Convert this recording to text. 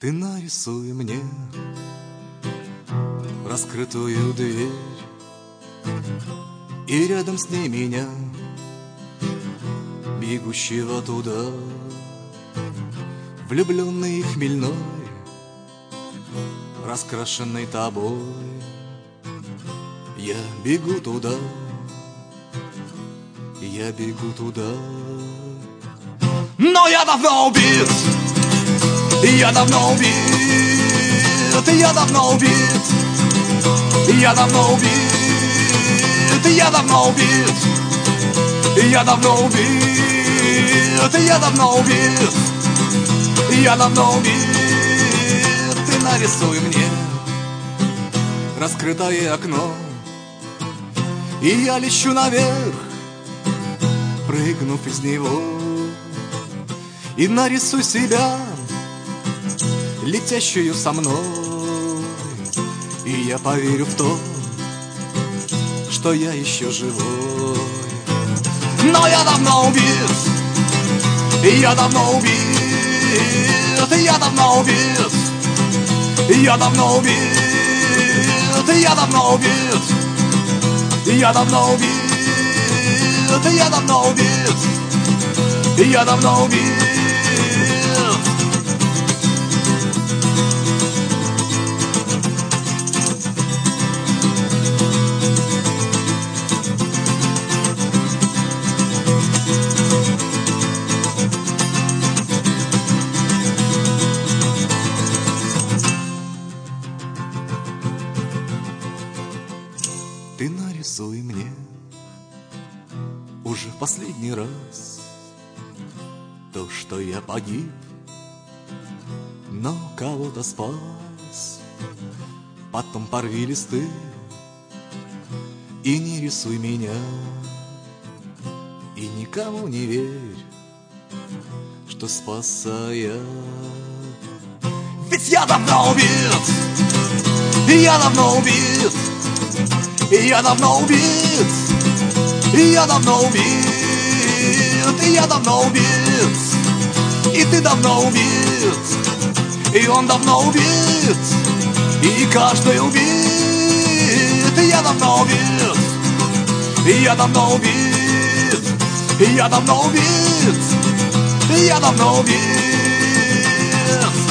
Ты нарисуй мне раскрытую дверь, и рядом с ней меня, бегущего туда, влюбленный и хмельной, раскрашенный тобой. Я бегу туда, я бегу туда. Но я давно убит, я давно убит, я давно убит, я давно убит, я давно убит, я давно убит, я давно убит, я давно убит. Ты нарисуй мне раскрытое окно, и я лечу наверх, прыгнув из него. И нарисуй себя, летящую со мной, и я поверю в то, что я еще живой. Но я давно убит, я давно убит, я давно убит, я давно убит, я давно убит, я давно убит, я давно убит, я давно убит. Ты нарисуй мне уже в последний раз то, что я погиб, но кого-то спас. Потом порви листы и не рисуй меня, и никому не верь, что спасся я. Ведь я давно убит, я давно убит, я давно убит, я давно убит, я давно убит, и ты давно убит, и он давно убит, и каждый убит. Я давно убит, я давно убит, я давно убит, я давно убит.